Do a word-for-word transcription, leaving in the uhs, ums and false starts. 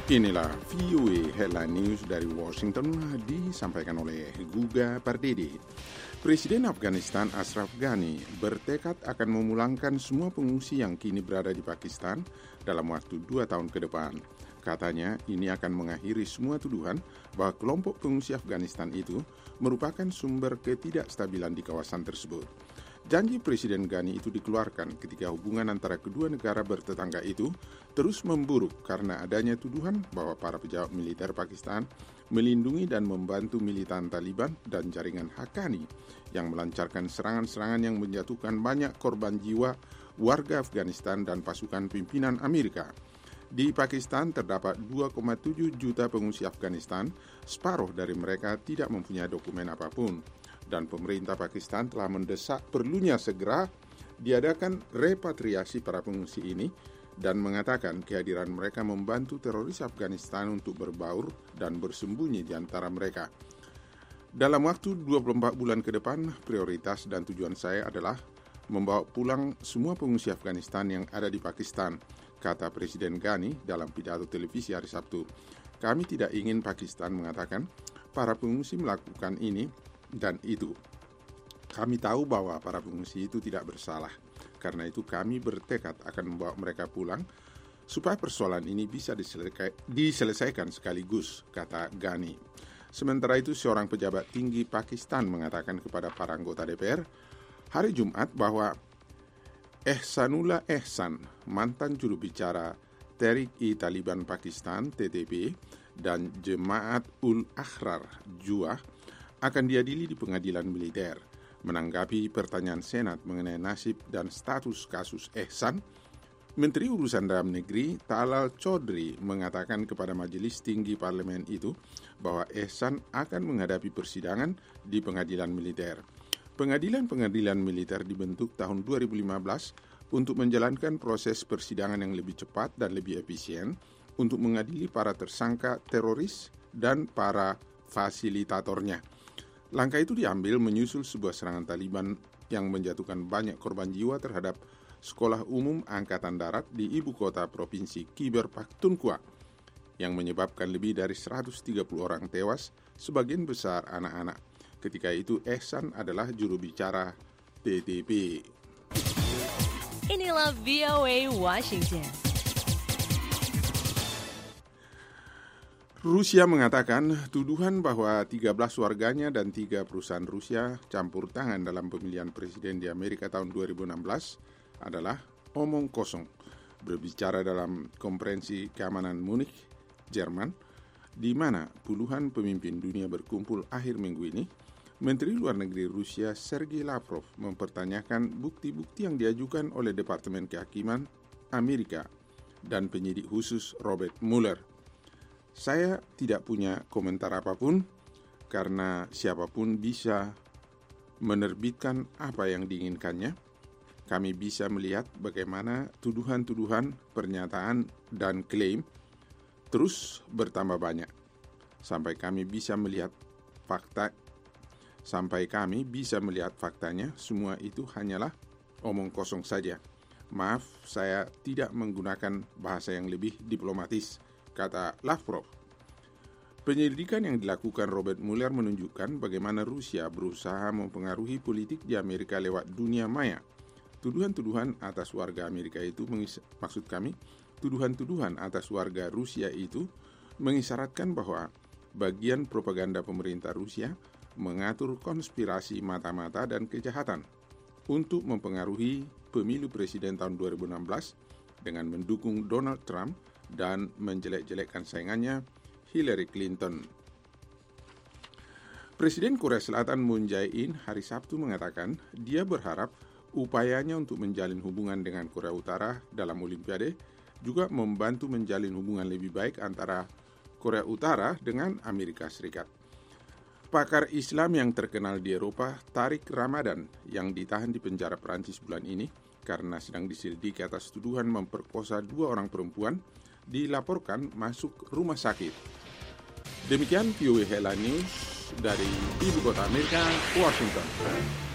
Inilah V O A Headline News dari Washington disampaikan oleh Guga Pardede. Presiden Afghanistan Ashraf Ghani bertekad akan memulangkan semua pengungsi yang kini berada di Pakistan dalam waktu dua tahun ke depan. Katanya ini akan mengakhiri semua tuduhan bahwa kelompok pengungsi Afghanistan itu merupakan sumber ketidakstabilan di kawasan tersebut. Janji Presiden Ghani itu dikeluarkan ketika hubungan antara kedua negara bertetangga itu terus memburuk karena adanya tuduhan bahwa para pejabat militer Pakistan melindungi dan membantu militan Taliban dan jaringan Haqqani yang melancarkan serangan-serangan yang menjatuhkan banyak korban jiwa warga Afghanistan dan pasukan pimpinan Amerika. Di Pakistan terdapat dua koma tujuh juta pengungsi Afghanistan, separuh dari mereka tidak mempunyai dokumen apapun. Dan pemerintah Pakistan telah mendesak perlunya segera diadakan repatriasi para pengungsi ini dan mengatakan kehadiran mereka membantu teroris Afghanistan untuk berbaur dan bersembunyi di antara mereka. Dalam waktu dua puluh empat bulan ke depan, prioritas dan tujuan saya adalah membawa pulang semua pengungsi Afghanistan yang ada di Pakistan, kata Presiden Ghani dalam pidato televisi hari Sabtu. Kami tidak ingin Pakistan mengatakan para pengungsi melakukan ini dan itu. Kami tahu bahwa para pengungsi itu tidak bersalah. Karena itu kami bertekad akan membawa mereka pulang supaya persoalan ini bisa diselesaikan sekaligus, kata Ghani. Sementara itu seorang pejabat tinggi Pakistan mengatakan kepada para anggota D P R hari Jumat bahwa Ehsanullah Ehsan, mantan juru bicara Tehrik-i-Taliban Pakistan T T P dan Jemaat-ul-Ahrar Juah akan diadili di pengadilan militer. Menanggapi pertanyaan Senat mengenai nasib dan status kasus Ehsan, Menteri Urusan Dalam Negeri Talal Chaudhry mengatakan kepada majelis tinggi parlemen itu bahwa Ehsan akan menghadapi persidangan di pengadilan militer. Pengadilan-pengadilan militer dibentuk tahun dua ribu lima belas untuk menjalankan proses persidangan yang lebih cepat dan lebih efisien untuk mengadili para tersangka teroris dan para fasilitatornya. Langkah itu diambil menyusul sebuah serangan Taliban yang menjatuhkan banyak korban jiwa terhadap sekolah umum angkatan darat di ibu kota provinsi Khyber Pakhtunkhwa yang menyebabkan lebih dari seratus tiga puluh orang tewas, sebagian besar anak-anak. Ketika itu Ehsan adalah juru bicara T T P. Inilah V O A Washington. Rusia mengatakan tuduhan bahwa tiga belas warganya dan tiga perusahaan Rusia campur tangan dalam pemilihan presiden di Amerika tahun dua ribu enam belas adalah omong kosong. Berbicara dalam konferensi keamanan Munich, Jerman, di mana puluhan pemimpin dunia berkumpul akhir minggu ini, Menteri Luar Negeri Rusia Sergei Lavrov mempertanyakan bukti-bukti yang diajukan oleh Departemen Kehakiman Amerika dan penyidik khusus Robert Mueller. Saya tidak punya komentar apapun karena siapapun bisa menerbitkan apa yang diinginkannya. Kami bisa melihat bagaimana tuduhan-tuduhan, pernyataan, dan klaim terus bertambah banyak. Sampai kami bisa melihat fakta, sampai kami bisa melihat faktanya, semua itu hanyalah omong kosong saja. Maaf, saya tidak menggunakan bahasa yang lebih diplomatis, kata Lavrov. Penyelidikan yang dilakukan Robert Mueller menunjukkan bagaimana Rusia berusaha mempengaruhi politik di Amerika lewat dunia maya. Tuduhan-tuduhan atas warga Amerika itu, mengis- maksud kami, tuduhan-tuduhan atas warga Rusia itu mengisyaratkan bahwa bagian propaganda pemerintah Rusia mengatur konspirasi mata-mata dan kejahatan untuk mempengaruhi pemilu presiden tahun dua ribu enam belas dengan mendukung Donald Trump dan menjelek-jelekkan saingannya Hillary Clinton. Presiden Korea Selatan Moon Jae-in hari Sabtu mengatakan dia berharap upayanya untuk menjalin hubungan dengan Korea Utara dalam Olimpiade juga membantu menjalin hubungan lebih baik antara Korea Utara dengan Amerika Serikat. Pakar Islam yang terkenal di Eropa, Tariq Ramadan, yang ditahan di penjara Perancis bulan ini karena sedang diselidiki atas tuduhan memperkosa dua orang perempuan, dilaporkan masuk rumah sakit. Demikian V O A Headline News dari Ibu Kota Amerika, Washington.